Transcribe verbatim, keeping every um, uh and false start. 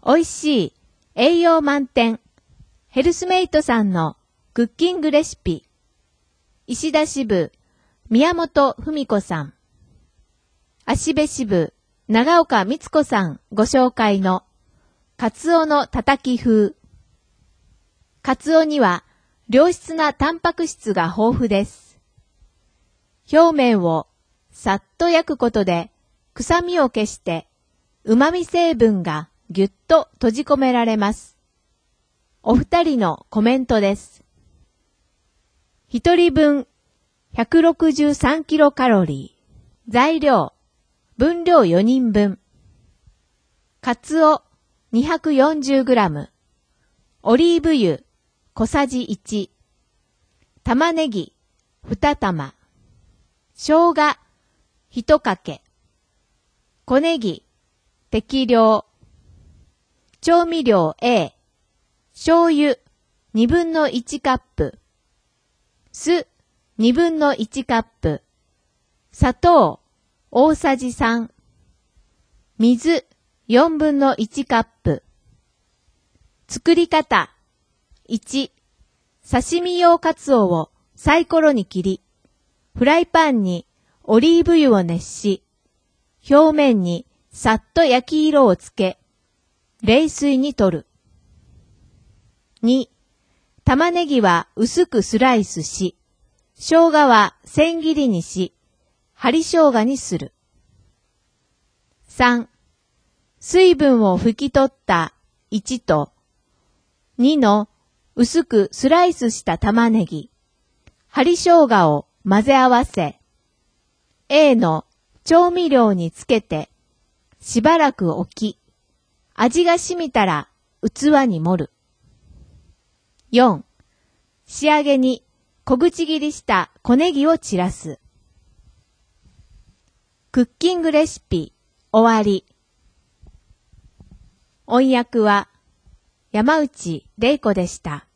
美味しい、栄養満点、ヘルスメイトさんのクッキングレシピ。石田支部、宮本文子さん。芦部支部、長岡光子さんご紹介の、カツオのたたき風。カツオには良質なタンパク質が豊富です。表面をさっと焼くことで臭みを消して旨味成分がぎゅっと閉じ込められます。お二人のコメントです。一人分ひゃくろくじゅうさんキロカロリー。材料、分量よにんぶん。カツオにひゃくよんじゅうグラム。オリーブ油小さじいち。玉ねぎに玉。生姜いちかけ。小ネギ適量。調味料 A。醤油にぶんのいちカップ。酢にぶんのいちカップ。砂糖大さじさん。水よんぶんのいちカップ。作り方。いち、刺身用カツオをサイコロに切り、フライパンにオリーブ油を熱し、表面にさっと焼き色をつけ、冷水に取る。に、玉ねぎは薄くスライスし、生姜は千切りにし、針生姜にする。さん、水分を拭き取ったいちとにの薄くスライスした玉ねぎ、針生姜を混ぜ合わせ、A の調味料につけて、しばらく置き、味が染みたら器に盛る。よん、仕上げに小口切りした小ネギを散らす。クッキングレシピ、終わり。音訳は山内玲子でした。